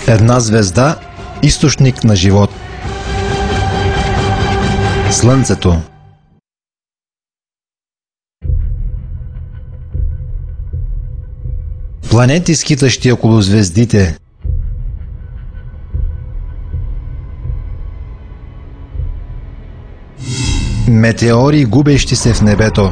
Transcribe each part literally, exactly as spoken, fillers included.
Една звезда – източник на живот. Слънцето. Планети, скитащи около звездите. Метеори, губещи се в небето.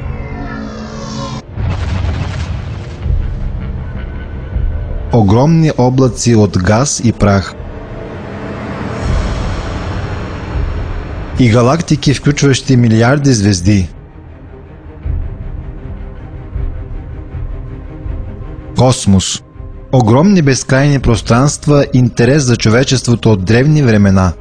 Огромни облаци от газ и прах. И галактики, включващи милиарди звезди. Космос. Огромни безкрайни пространства, интерес за човечеството от древни времена.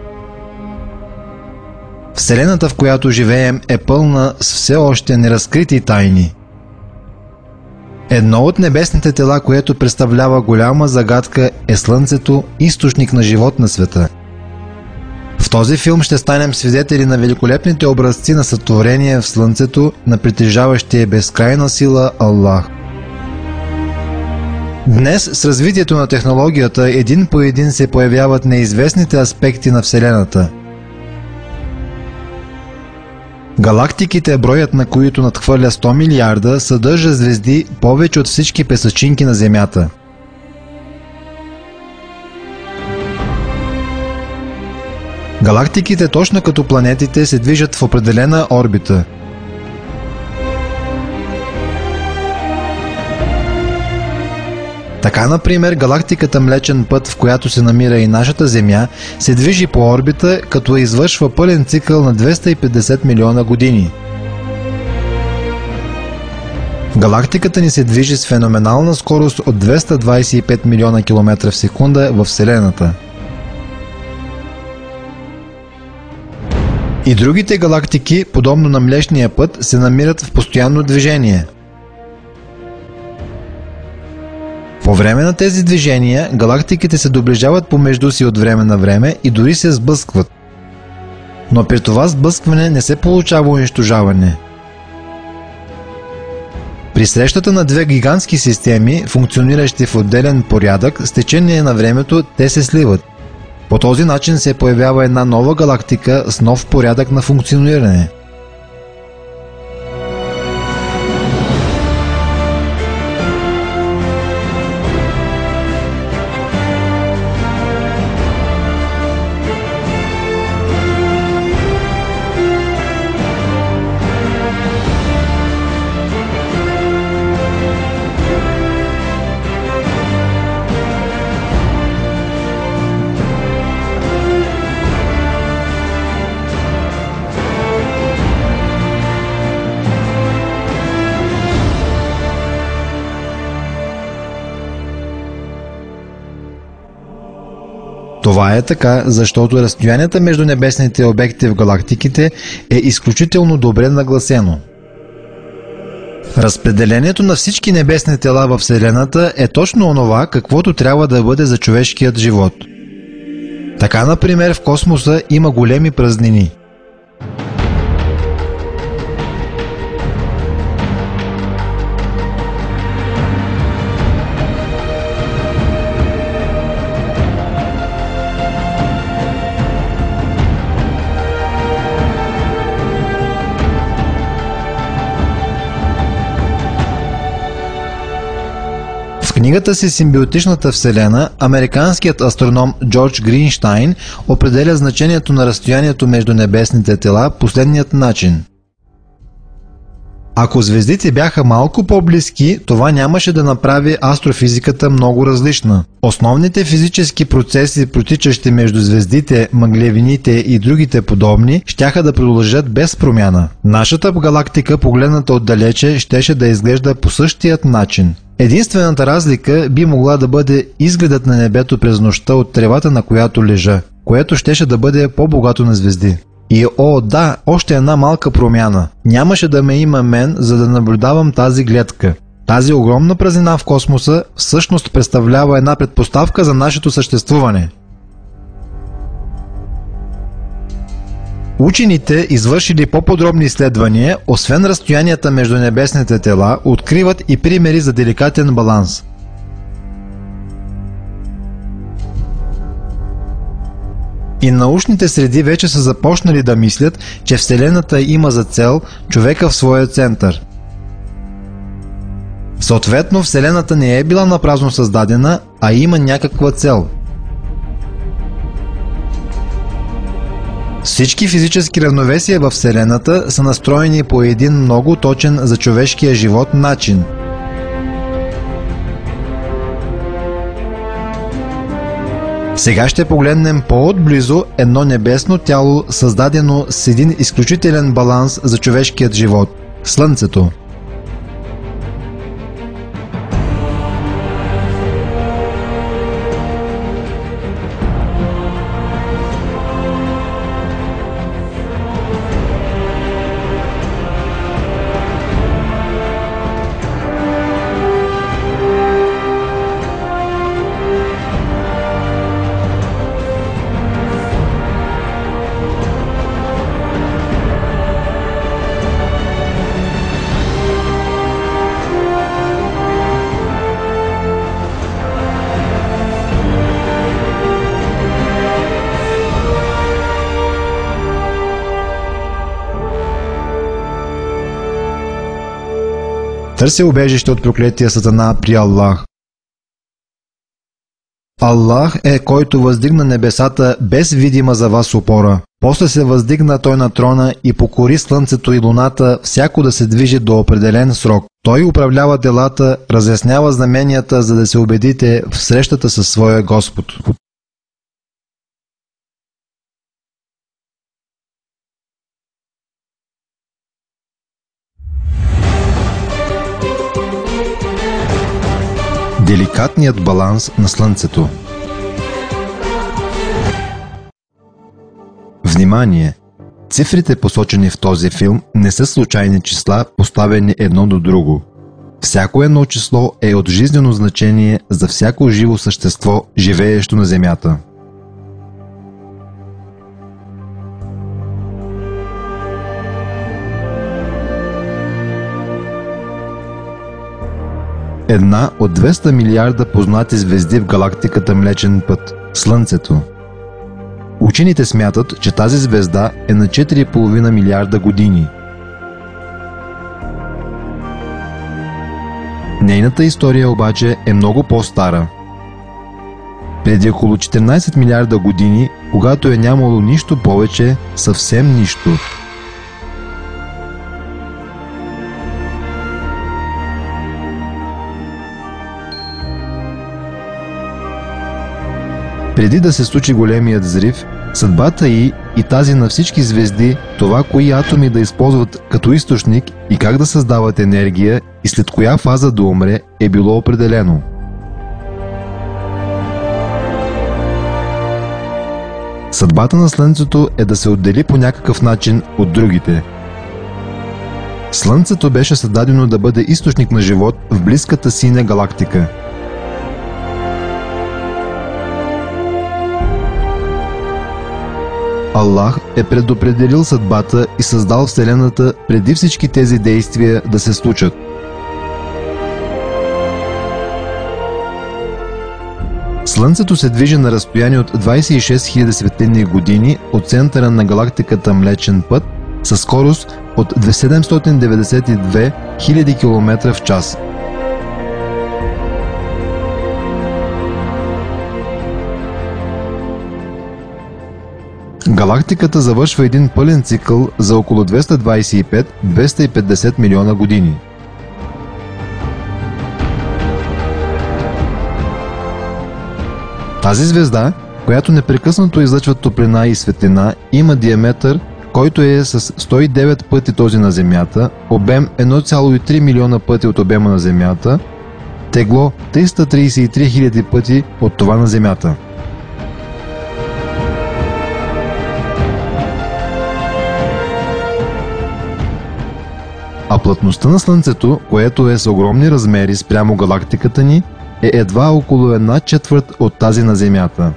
Вселената, в която живеем, е пълна с все още неразкрити тайни. Едно от небесните тела, което представлява голяма загадка, е Слънцето, източник на живот на света. В този филм ще станем свидетели на великолепните образци на сътворение в Слънцето на притежаващия безкрайна сила Аллах. Днес с развитието на технологията един по един се появяват неизвестните аспекти на Вселената. Галактиките, броят на които надхвърля сто милиарда, съдържа звезди повече от всички песъчинки на Земята. Галактиките, точно като планетите, се движат в определена орбита. Така, например, галактиката Млечен път, в която се намира и нашата Земя, се движи по орбита, като извършва пълен цикъл на двеста и петдесет милиона години. Галактиката ни се движи с феноменална скорост от двеста двадесет и пет милиона километра в секунда във Вселената. И другите галактики, подобно на Млечния път, се намират в постоянно движение. По време на тези движения, галактиките се доближават помежду си от време на време и дори се сблъскват. Но при това сблъскване не се получава унищожаване. При срещата на две гигантски системи, функциониращи в отделен порядък, с течение на времето те се сливат. По този начин се появява една нова галактика с нов порядък на функциониране. Това е така, защото разстоянията между небесните обекти в галактиките е изключително добре нагласено. Разпределението на всички небесни тела във Вселената е точно онова, каквото трябва да бъде за човешкият живот. Така, например, в космоса има големи празнини. В книгата си "Симбиотичната Вселена" американският астроном Джордж Гринщайн определя значението на разстоянието между небесните тела последният начин. Ако звездите бяха малко по-близки, това нямаше да направи астрофизиката много различна. Основните физически процеси, протичащи между звездите, мъглевините и другите подобни, щяха да продължат без промяна. Нашата галактика, погледната отдалече, щеше да изглежда по същият начин. Единствената разлика би могла да бъде изгледът на небето през нощта от тревата, на която лежа, което щеше да бъде по-богато на звезди. И о, да, още една малка промяна. Нямаше да ме има мен, за да наблюдавам тази гледка. Тази огромна празнина в космоса всъщност представлява една предпоставка за нашето съществуване. Учените, извършили по-подробни изследвания, освен разстоянията между небесните тела, откриват и примери за деликатен баланс. И научните среди вече са започнали да мислят, че Вселената има за цел човека в своя център. Съответно, Вселената не е била напразно създадена, а има някаква цел. Всички физически равновесия в Вселената са настроени по един много точен за човешкия живот начин. Сега ще погледнем по-отблизо едно небесно тяло, създадено с един изключителен баланс за човешкият живот – Слънцето. Търся убежище от проклетия Сатана при Аллах. Аллах е, който въздигна небесата без видима за вас опора. После се въздигна той на трона и покори слънцето и луната, всяко да се движи до определен срок. Той управлява делата, разяснява знаменията, за да се убедите в срещата със своя Господ. Деликатният баланс на Слънцето. Внимание! Цифрите, посочени в този филм, не са случайни числа, поставени едно до друго. Всяко едно число е от жизнено значение за всяко живо същество, живеещо на Земята. Една от двеста милиарда познати звезди в галактиката Млечен път – Слънцето. Учените смятат, че тази звезда е на четири и половина милиарда години. Нейната история обаче е много по-стара. Преди около четиринайсет милиарда години, когато е нямало нищо повече, съвсем нищо. Преди да се случи големият взрив, съдбата й и тази на всички звезди, това кои атоми да използват като източник и как да създават енергия и след коя фаза да умре, е било определено. Съдбата на Слънцето е да се отдели по някакъв начин от другите. Слънцето беше създадено да бъде източник на живот в близката синя галактика. Аллах е предопределил съдбата и създал Вселената преди всички тези действия да се случат. Слънцето се движи на разстояние от двайсет и шест хиляди светлинни години от центъра на галактиката Млечен път със скорост от седемстотин деветдесет и две хиляди километра в час. Галактиката завършва един пълен цикъл за около двеста двайсет и пет до двеста и петдесет милиона години. Тази звезда, която непрекъснато излъчва топлина и светлина, има диаметър, който е с сто и девет пъти този на Земята, обем едно цяло и три милиона пъти от обема на Земята, тегло триста трийсет и три хиляди пъти от това на Земята. А плътността на Слънцето, което е с огромни размери спрямо галактиката ни, е едва около една четвърт от тази на Земята.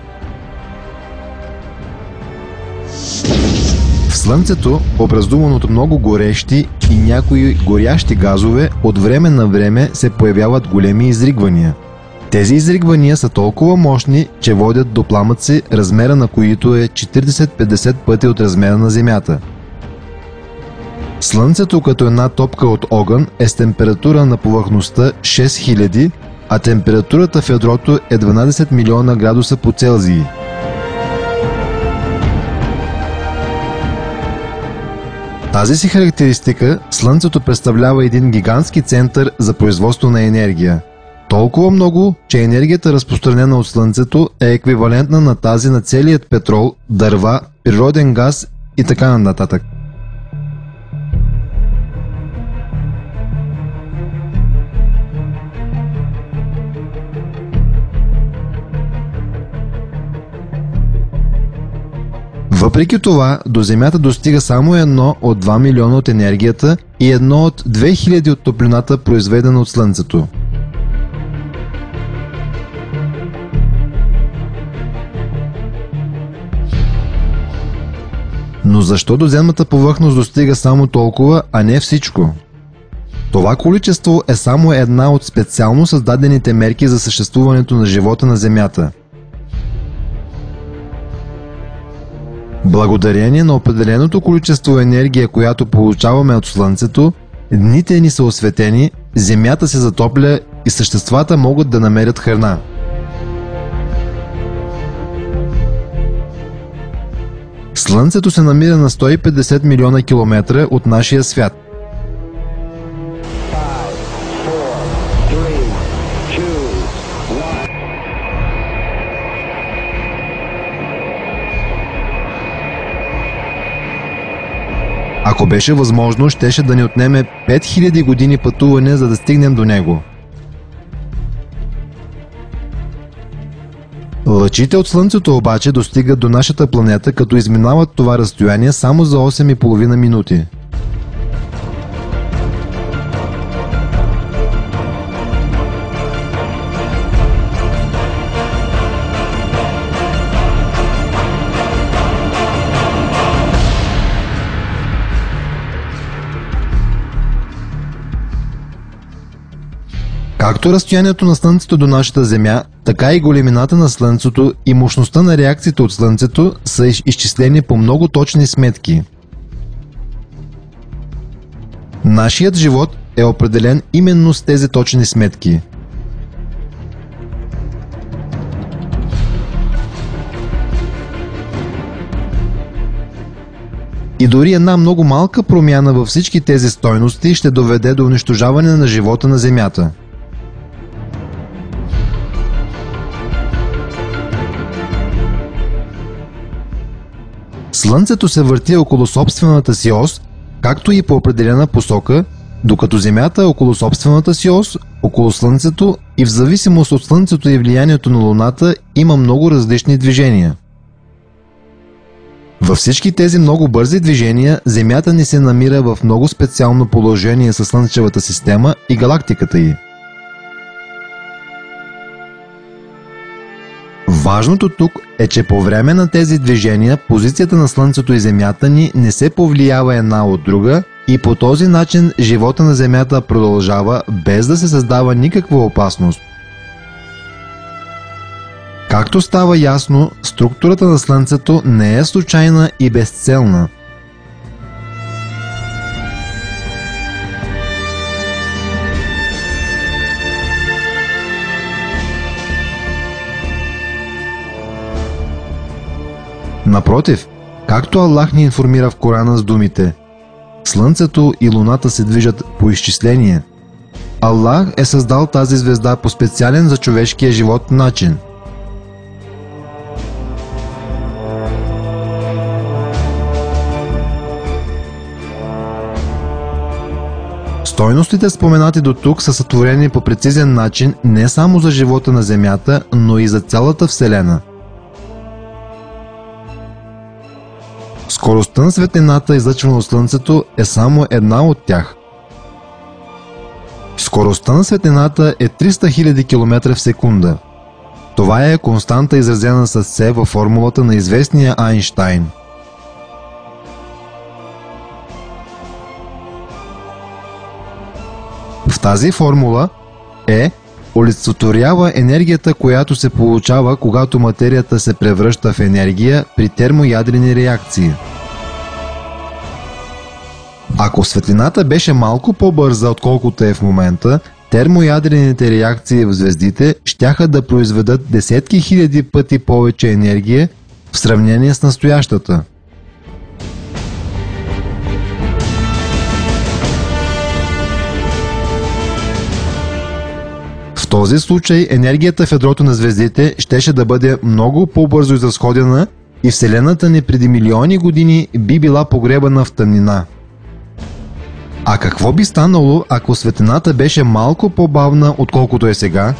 В Слънцето, образувано от много горещи и някои горящи газове, от време на време се появяват големи изригвания. Тези изригвания са толкова мощни, че водят до пламъци, размера на които е четиридесет-петдесет пъти от размера на Земята. Слънцето като една топка от огън е с температура на повърхността шест хиляди, а температурата в ядрото е дванадесет милиона градуса по Целзий. Тази си характеристика Слънцето представлява един гигантски център за производство на енергия. Толкова много, че енергията, разпространена от Слънцето, е еквивалентна на тази на целият петрол, дърва, природен газ и така нататък. Въпреки това, до Земята достига само едно от два милиона от енергията и едно от две хиляди от топлината, произведена от Слънцето. Но защо до земната повърхност достига само толкова, а не всичко? Това количество е само една от специално създадените мерки за съществуването на живота на Земята. Благодарение на определеното количество енергия, която получаваме от Слънцето, дните ни са осветени, Земята се затопля и съществата могат да намерят храна. Слънцето се намира на сто и петдесет милиона километра от нашия свят. Ако беше възможно, щеше да ни отнеме пет хиляди години пътуване, за да стигнем до него. Лъчите от Слънцето обаче достигат до нашата планета, като изминават това разстояние само за осем и половина минути. Както разстоянието на Слънцето до нашата Земя, така и големината на Слънцето и мощността на реакциите от Слънцето са изчислени по много точни сметки. Нашият живот е определен именно с тези точни сметки. И дори една много малка промяна във всички тези стойности ще доведе до унищожаване на живота на Земята. Слънцето се върти около собствената си ос, както и по определена посока, докато Земята е около собствената си ос, около Слънцето и в зависимост от Слънцето и влиянието на Луната има много различни движения. Във всички тези много бързи движения, Земята ни се намира в много специално положение със Слънчевата система и галактиката й. Важното тук е, че по време на тези движения позицията на Слънцето и Земята ни не се повлиява една от друга и по този начин живота на Земята продължава без да се създава никаква опасност. Както става ясно, структурата на Слънцето не е случайна и безцелна. Напротив, както Аллах ни информира в Корана с думите: Слънцето и Луната се движат по изчисление. Аллах е създал тази звезда по специален за човешкия живот начин. Стойностите, споменати до тук, са сътворени по прецизен начин не само за живота на Земята, но и за цялата Вселена. Скоростта на светлината, излъчвана от Слънцето, е само една от тях. Скоростта на светлината е триста хиляди километра в секунда. Това е константа, изразена с С във формулата на известния Айнщайн. В тази формула Е олицетворява енергията, която се получава, когато материята се превръща в енергия при термоядрени реакции. Ако светлината беше малко по-бърза, отколкото е в момента, термоядрените реакции в звездите щяха да произведат десетки хиляди пъти повече енергия в сравнение с настоящата. В този случай енергията в ядрото на звездите щеше да бъде много по-бързо изразходена и Вселената ни преди милиони години би била погребана в тъмнина. А какво би станало, ако светлината беше малко по-бавна, отколкото е сега?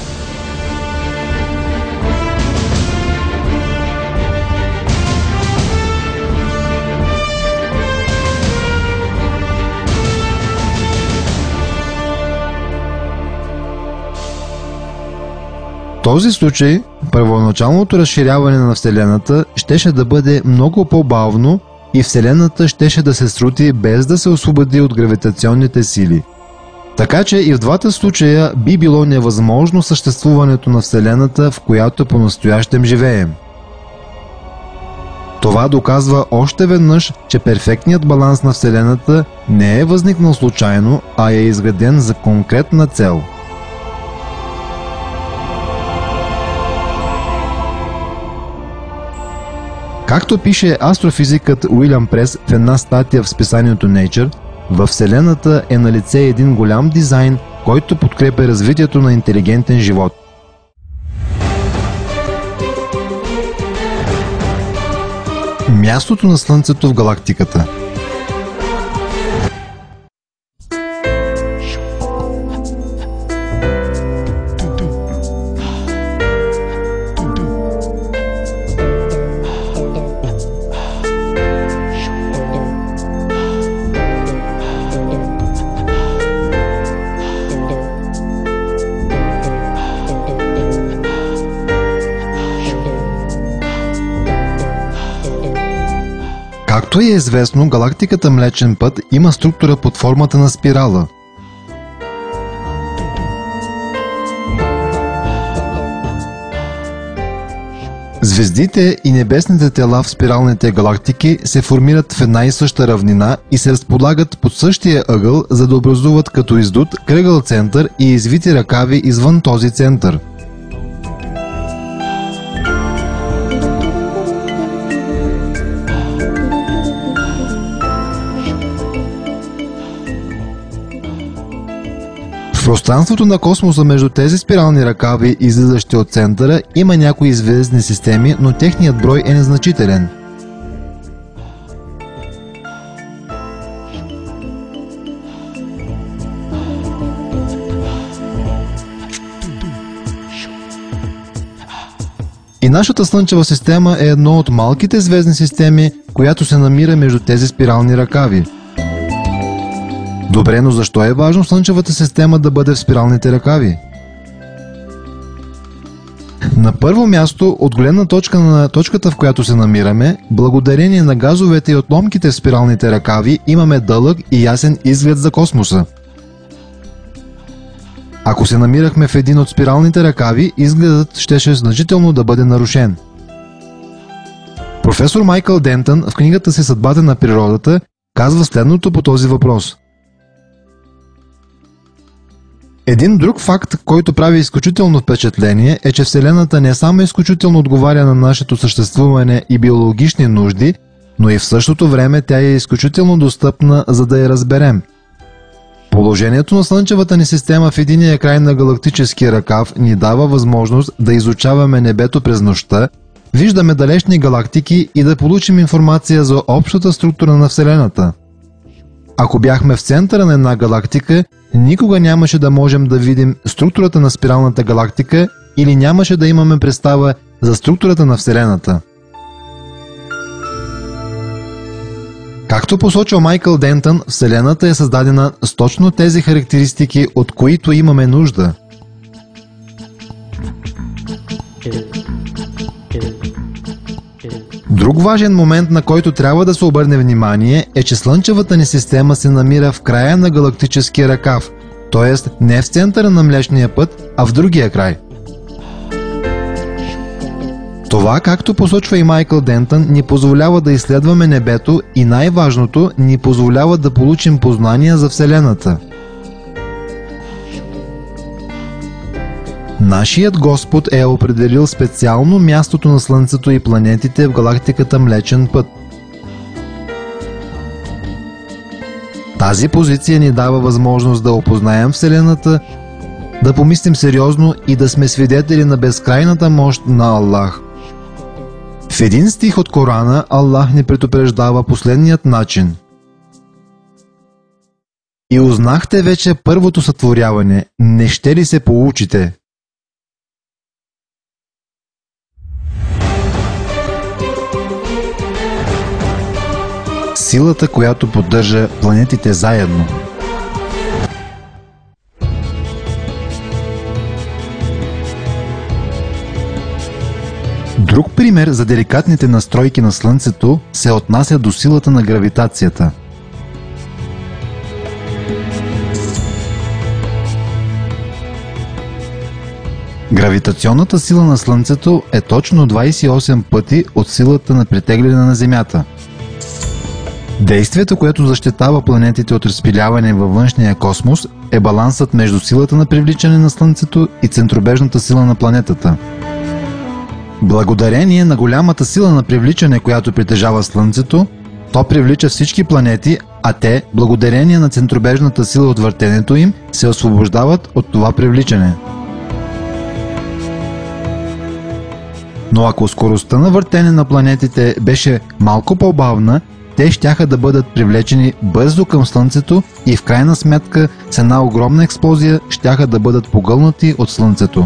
В този случай, първоначалното разширяване на Вселената щеше да бъде много по-бавно и Вселената щеше да се срути без да се освободи от гравитационните сили. Така че и в двата случая би било невъзможно съществуването на Вселената, в която по-настоящем живеем. Това доказва още веднъж, че перфектният баланс на Вселената не е възникнал случайно, а е изграден за конкретна цел. Както пише астрофизикът Уилям Прес в една статия в списанието Nature, във Вселената е налице един голям дизайн, който подкрепя развитието на интелигентен живот. Мястото на Слънцето в галактиката. Както е известно, галактиката Млечен път има структура под формата на спирала. Звездите и небесните тела в спиралните галактики се формират в една и съща равнина и се разполагат под същия ъгъл, за да образуват като издут кръгъл център и извити ръкави извън този център. В пространството на космоса между тези спирални ръкави, излизащи от центъра, има някои звездни системи, но техният брой е незначителен. И нашата Слънчева система е едно от малките звездни системи, която се намира между тези спирални ръкави. Добре, но защо е важно Слънчевата система да бъде в спиралните ръкави? На първо място, от гледна точка на точката, в която се намираме, благодарение на газовете и отломките в спиралните ръкави, имаме дълъг и ясен изглед за космоса. Ако се намирахме в един от спиралните ръкави, изгледът щеше значително да бъде нарушен. Професор Майкъл Дентън в книгата си "Съдбата на природата" казва следното по този въпрос. Един друг факт, който прави изключително впечатление, е, че Вселената не само изключително отговаря на нашето съществуване и биологични нужди, но и в същото време тя е изключително достъпна, за да я разберем. Положението на Слънчевата ни система в единия край на галактическия ръкав ни дава възможност да изучаваме небето през нощта, виждаме далечни галактики и да получим информация за общата структура на Вселената. Ако бяхме в центъра на една галактика, никога нямаше да можем да видим структурата на спиралната галактика или нямаше да имаме представа за структурата на Вселената. Както посочва Майкъл Дентън, Вселената е създадена с точно тези характеристики, от които имаме нужда. Друг важен момент, на който трябва да се обърне внимание, е, че Слънчевата ни система се намира в края на галактическия ръкав, т.е. не в центъра на Млечния път, а в другия край. Това, както посочва и Майкъл Дентън, ни позволява да изследваме небето и най-важното, ни позволява да получим познания за Вселената. Нашият Господ е определил специално мястото на Слънцето и планетите в галактиката Млечен път. Тази позиция ни дава възможност да опознаем Вселената, да помислим сериозно и да сме свидетели на безкрайната мощ на Аллах. В един стих от Корана Аллах ни предупреждава последният начин: „И узнахте вече първото сътворяване, не ще ли се поучите?“ Силата, която поддържа планетите заедно. Друг пример за деликатните настройки на Слънцето се отнася до силата на гравитацията. Гравитационната сила на Слънцето е точно двадесет и осем пъти от силата на притегляне на Земята. Действието, което защитава планетите от разпиляване във външния космос, е балансът между силата на привличане на Слънцето и центробежната сила на планетата. Благодарение на голямата сила на привличане, която притежава Слънцето, то привлича всички планети, а те, благодарение на центробежната сила от въртенето им, се освобождават от това привличане. Но ако скоростта на въртене на планетите беше малко по-бавна, те щяха да бъдат привлечени бързо към Слънцето и в крайна сметка с една огромна експлозия щяха да бъдат погълнати от Слънцето.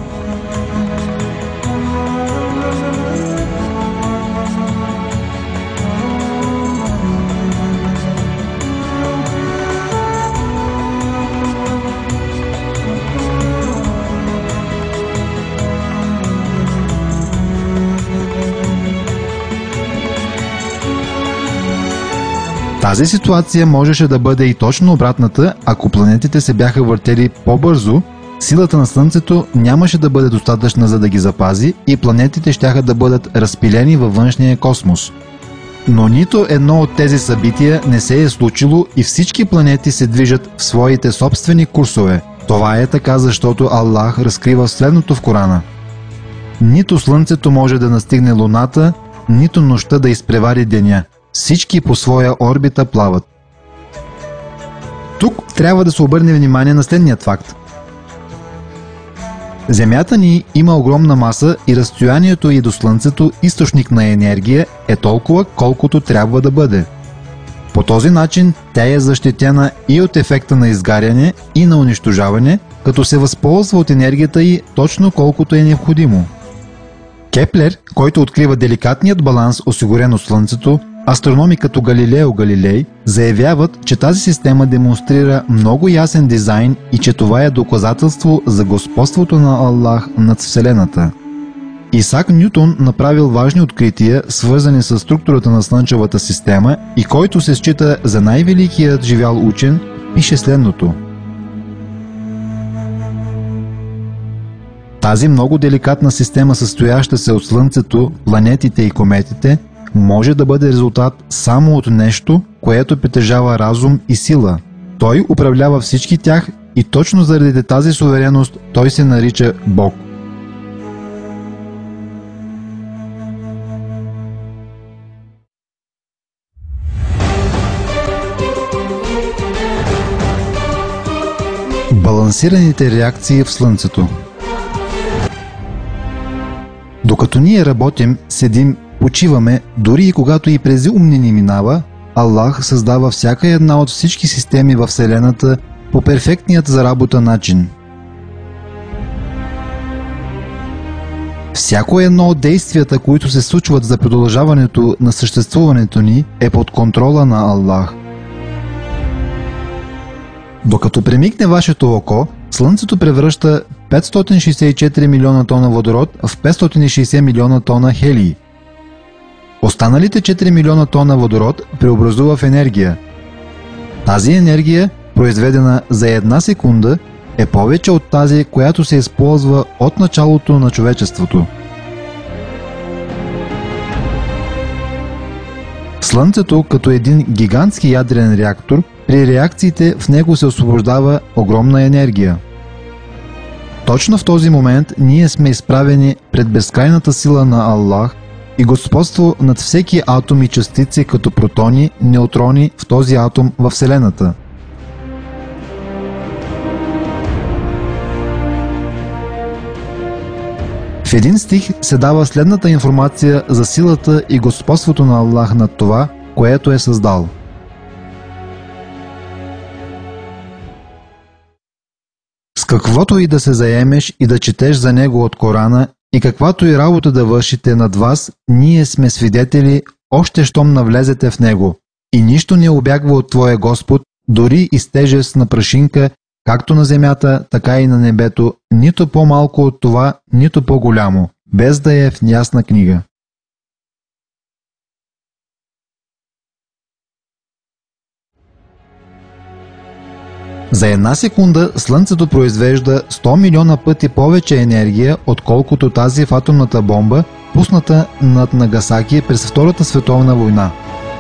Тази ситуация можеше да бъде и точно обратната, ако планетите се бяха въртели по-бързо, силата на Слънцето нямаше да бъде достатъчна за да ги запази и планетите щяха да бъдат разпилени във външния космос. Но нито едно от тези събития не се е случило и всички планети се движат в своите собствени курсове. Това е така, защото Аллах разкрива следното в Корана: „Нито Слънцето може да настигне Луната, нито нощта да изпревари деня. Всички по своя орбита плават“. Тук трябва да се обърне внимание на следният факт. Земята ни има огромна маса и разстоянието ѝ до Слънцето, източник на енергия, е толкова, колкото трябва да бъде. По този начин тя е защитена и от ефекта на изгаряне и на унищожаване, като се възползва от енергията ѝ точно колкото е необходимо. Кеплер, който открива деликатният баланс, осигурен от Слънцето, астрономи като Галилео Галилей заявяват, че тази система демонстрира много ясен дизайн и че това е доказателство за господството на Аллах над Вселената. Исак Нютон направил важни открития, свързани с структурата на Слънчевата система, и който се счита за най-великият живял учен, пише следното: „Тази много деликатна система, състояща се от Слънцето, планетите и кометите, може да бъде резултат само от нещо, което притежава разум и сила. Той управлява всички тях и точно заради тази суверенност той се нарича Бог“. Балансираните реакции в Слънцето. Докато ние работим, седим, почиваме, дори и когато и през умни ни минава, Аллах създава всяка една от всички системи във Вселената по перфектният за работа начин. Всяко едно от действията, които се случват за продължаването на съществуването ни, е под контрола на Аллах. Докато премигне вашето око, Слънцето превръща петстотин шейсет и четири милиона тона водород в петстотин и шейсет милиона тона хелий. Останалите четири милиона тона водород преобразува в енергия. Тази енергия произведена за една секунда, е повече от тази, която се използва от началото на човечеството. Слънцето, като един гигантски ядрен реактор, при реакциите в него се освобождава огромна енергия. Точно в този момент ние сме изправени пред безкрайната сила на Аллах и господство над всеки атом и частици като протони, неутрони в този атом във Вселената. В един стих се дава следната информация за силата и господството на Аллах над това, което е създал. С каквото и да се заемеш и да четеш за него от Корана, и каквато и работа да вършите над вас, ние сме свидетели, още щом навлезете в него. И нищо не обягва от Твоя Господ, дори и с тежест на прашинка, както на земята, така и на небето, нито по-малко от това, нито по-голямо, без да е в ясна книга. За една секунда Слънцето произвежда сто милиона пъти повече енергия, отколкото тази в атомната бомба, пусната над Нагасаки през Втората световна война.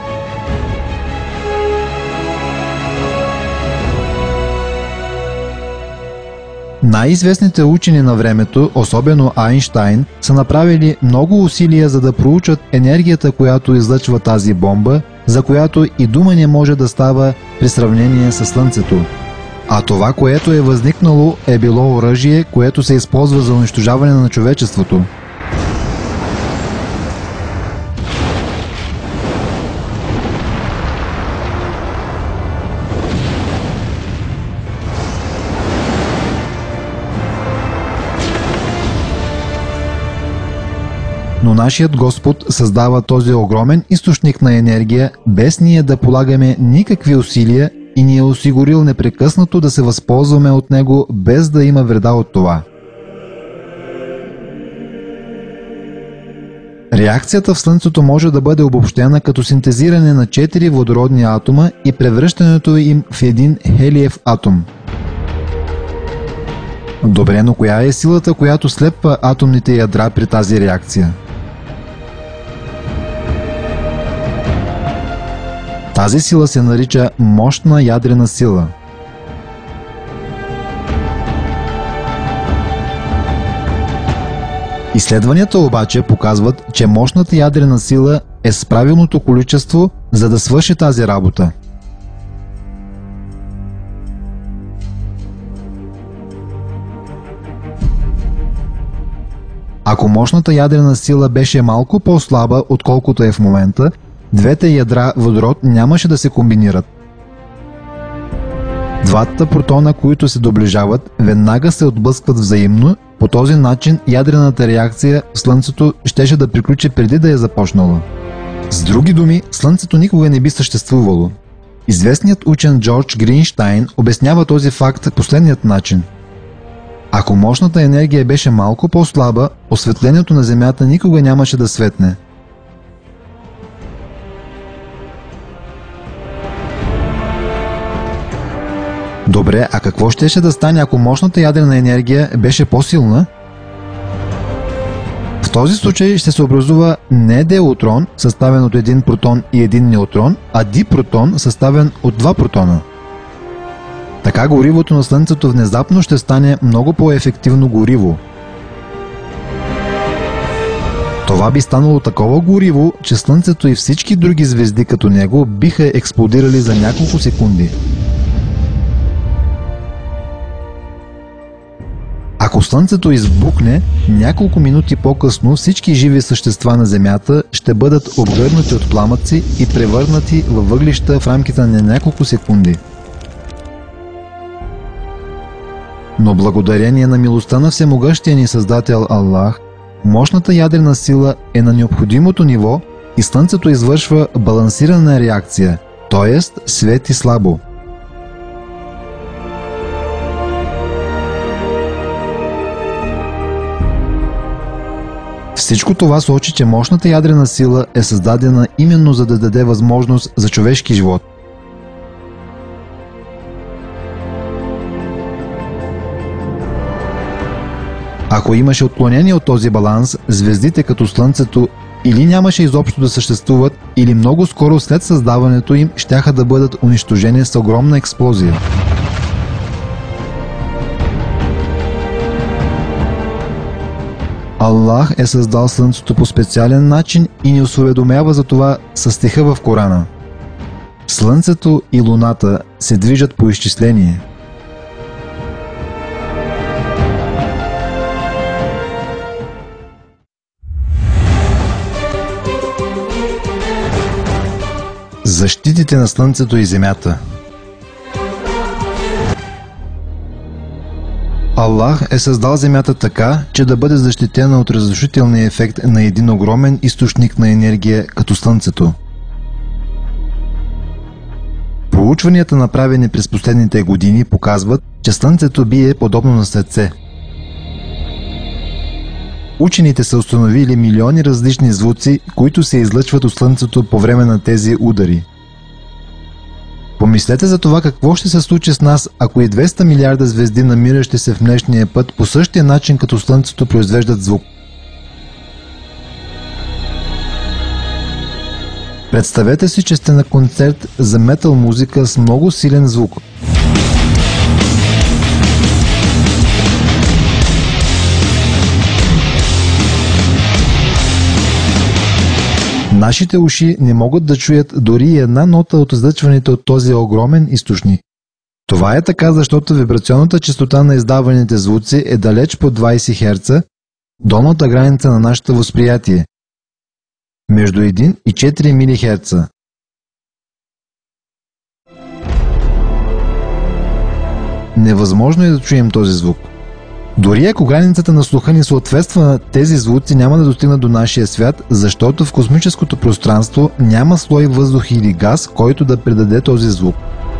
Най-известните учени на времето, особено Айнщайн, са направили много усилия за да проучат енергията, която излъчва тази бомба, за която и дума не може да става при сравнение с Слънцето. А това, което е възникнало, е било оръжие, което се използва за унищожаване на човечеството. Но нашият Господ създава този огромен източник на енергия, без ние да полагаме никакви усилия, и ни е осигурил непрекъснато да се възползваме от него, без да има вреда от това. Реакцията в Слънцето може да бъде обобщена като синтезиране на четири водородни атома и превръщането им в един хелиев атом. Добре, но коя е силата, която слепва атомните ядра при тази реакция? Тази сила се нарича мощна ядрена сила. Изследванията обаче показват, че мощната ядрена сила е с правилното количество, за да свърши тази работа. Ако мощната ядрена сила беше малко по-слаба, отколкото е в момента, двете ядра водород нямаше да се комбинират. Двата протона, които се доближават, веднага се отблъскват взаимно. По този начин ядрената реакция в Слънцето щеше да приключи преди да е започнала. С други думи, Слънцето никога не би съществувало. Известният учен Джордж Гринщайн обяснява този факт последният начин. Ако мощната енергия беше малко по-слаба, осветлението на Земята никога нямаше да светне. Добре, а какво щеше да стане, ако мощната ядрена енергия беше по-силна? В този случай ще се образува не деутрон, съставен от един протон и един неутрон, а дипротон, съставен от два протона. Така горивото на Слънцето внезапно ще стане много по-ефективно гориво. Това би станало такова гориво, че Слънцето и всички други звезди като него биха експлодирали за няколко секунди. Ако Слънцето избухне, няколко минути по-късно всички живи същества на Земята ще бъдат обгърнати от пламъци и превърнати във въглища в рамките на няколко секунди. Но благодарение на милостта на всемогъщия ни Създател Аллах, мощната ядрена сила е на необходимото ниво и Слънцето извършва балансирана реакция, т.е. свети слабо. Всичко това сочи, че мощната ядрена сила е създадена именно за да даде възможност за човешки живот. Ако имаше отклонение от този баланс, звездите като Слънцето или нямаше изобщо да съществуват, или много скоро след създаването им щяха да бъдат унищожени с огромна експлозия. Аллах е създал Слънцето по специален начин и ни осведомява за това със стиха в Корана. Слънцето и Луната се движат по изчисление. Защитите на Слънцето и Земята. Аллах е създал Земята така, че да бъде защитена от разрушителния ефект на един огромен източник на енергия като Слънцето. Проучванията, направени през последните години, показват, че Слънцето бие подобно на сърце. Учените са установили милиони различни звуци, които се излъчват от Слънцето по време на тези удари. Помислете за това какво ще се случи с нас, ако и двеста милиарда звезди, намиращи се в Млечния път, по същия начин като Слънцето произвеждат звук. Представете си, че сте на концерт за метал музика с много силен звук. Нашите уши не могат да чуят дори една нота от излъчваните от този огромен източник. Това е така, защото вибрационната честота на издаваните звуци е далеч под двайсет херца, долната граница на нашето възприятие, между един и четири милихерца. Невъзможно е да чуем този звук. Дори ако границата на слуха ни съответства на тези звуци, няма да достигнат до нашия свят, защото в космическото пространство няма слой въздух или газ, който да предаде този звук.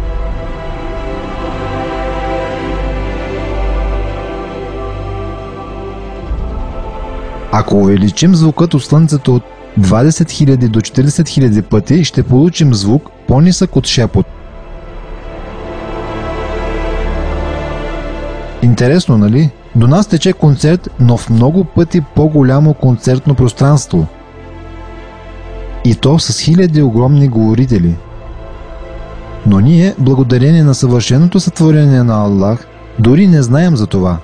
Ако увеличим звукът от Слънцето от двайсет хиляди до четирийсет хиляди пъти, ще получим звук по-нисък от шепот. Интересно, нали? До нас тече концерт, но в много пъти по-голямо концертно пространство. И то с хиляди огромни говорители. Но ние, благодарение на съвършеното сътворение на Аллах, дори не знаем за това.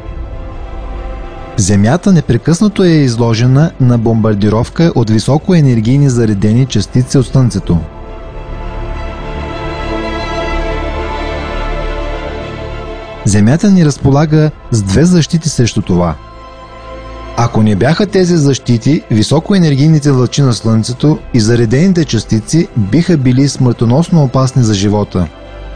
Земята непрекъснато е изложена на бомбардировка от високоенергийни заредени частици от Слънцето. Земята ни разполага с две защити срещу това. Ако не бяха тези защити, високоенергийните лъчи на Слънцето и заредените частици биха били смъртоносно опасни за живота.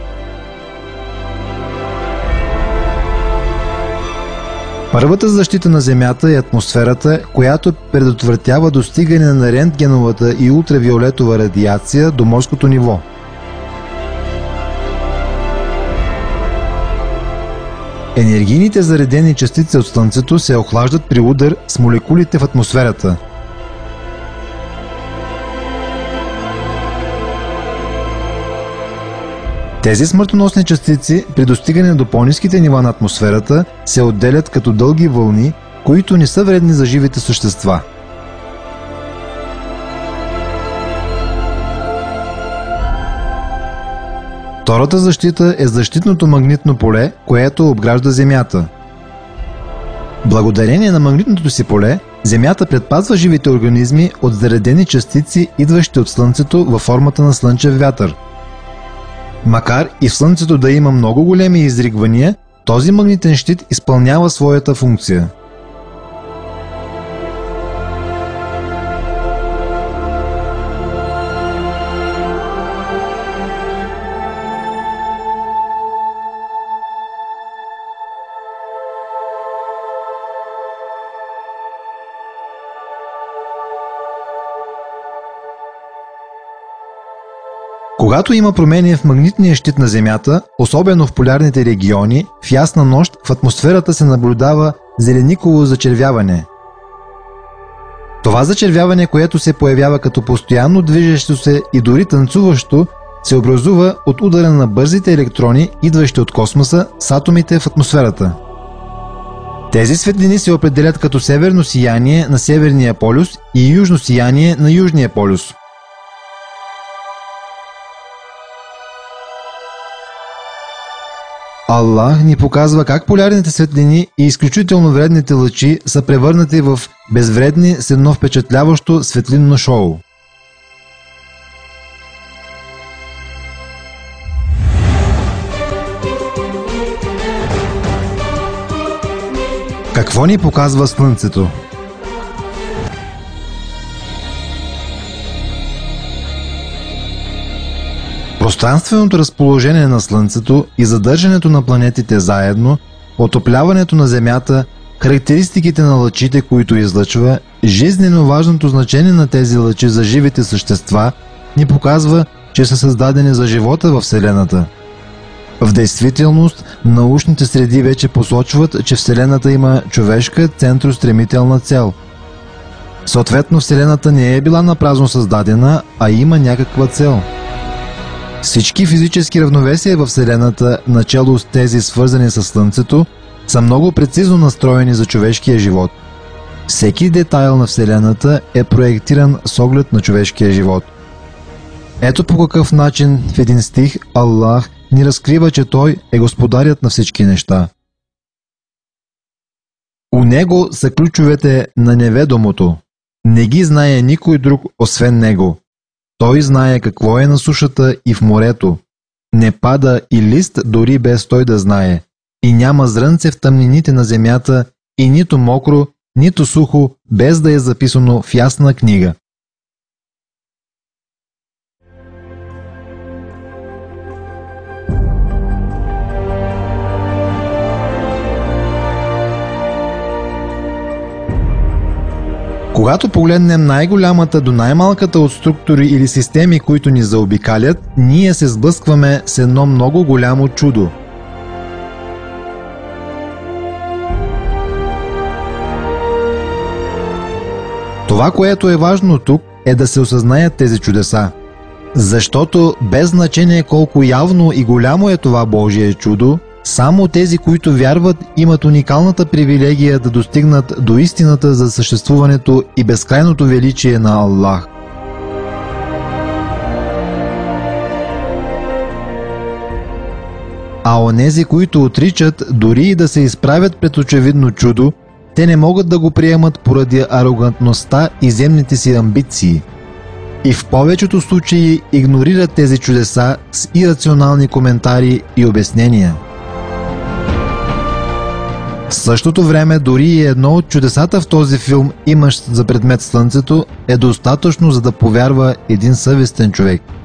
Първата защита на Земята е атмосферата, която предотвратява достигане на рентгеновата и ултравиолетова радиация до морското ниво. Енергийните заредени частици от Слънцето се охлаждат при удар с молекулите в атмосферата. Тези смъртоносни частици при достигане до по-ниските нива на атмосферата се отделят като дълги вълни, които не са вредни за живите същества. Втората защита е защитното магнитно поле, което обгражда Земята. Благодарение на магнитното си поле, Земята предпазва живите организми от заредени частици, идващи от Слънцето във формата на слънчев вятър. Макар и в Слънцето да има много големи изригвания, този магнитен щит изпълнява своята функция. Когато има промени в магнитния щит на Земята, особено в полярните региони, в ясна нощ в атмосферата се наблюдава зелениково зачервяване. Това зачервяване, което се появява като постоянно движещо се и дори танцуващо, се образува от удара на бързите електрони, идващи от космоса с атомите в атмосферата. Тези светлини се определят като северно сияние на Северния полюс и южно сияние на Южния полюс. Аллах ни показва как полярните светлини и изключително вредните лъчи са превърнати в безвредни с едно впечатляващо светлинно шоу. Какво ни показва Слънцето? Пространственото разположение на Слънцето и задържането на планетите заедно, отопляването на Земята, характеристиките на лъчите, които излъчва, жизнено важното значение на тези лъчи за живите същества ни показва, че са създадени за живота в Вселената. В действителност, научните среди вече посочват, че Вселената има човешка центростремителна цел. Съответно, Вселената не е била напразно създадена, а има някаква цел. Всички физически равновесия в Вселената, начело с тези свързани с Слънцето, са много прецизно настроени за човешкия живот. Всеки детайл на Вселената е проектиран с оглед на човешкия живот. Ето по какъв начин в един стих Аллах ни разкрива, че Той е господарят на всички неща. У Него са ключовете на неведомото. Не ги знае никой друг, освен Него. Той знае какво е на сушата и в морето. Не пада и лист, дори без Той да знае. И няма зрънце в тъмнините на земята, и нито мокро, нито сухо, без да е записано в ясна книга. Когато погледнем най-голямата до най-малката от структури или системи, които ни заобикалят, ние се сблъскваме с едно много голямо чудо. Това, което е важно тук, е да се осъзнаят тези чудеса. Защото без значение колко явно и голямо е това Божие чудо, само тези, които вярват, имат уникалната привилегия да достигнат до истината за съществуването и безкрайното величие на Аллах. А онези, които отричат, дори и да се изправят пред очевидно чудо, те не могат да го приемат поради арогантността и земните си амбиции. И в повечето случаи игнорират тези чудеса с ирационални коментари и обяснения. В същото време, дори и едно от чудесата в този филм, имащ за предмет Слънцето, е достатъчно, за да повярва един съвестен човек.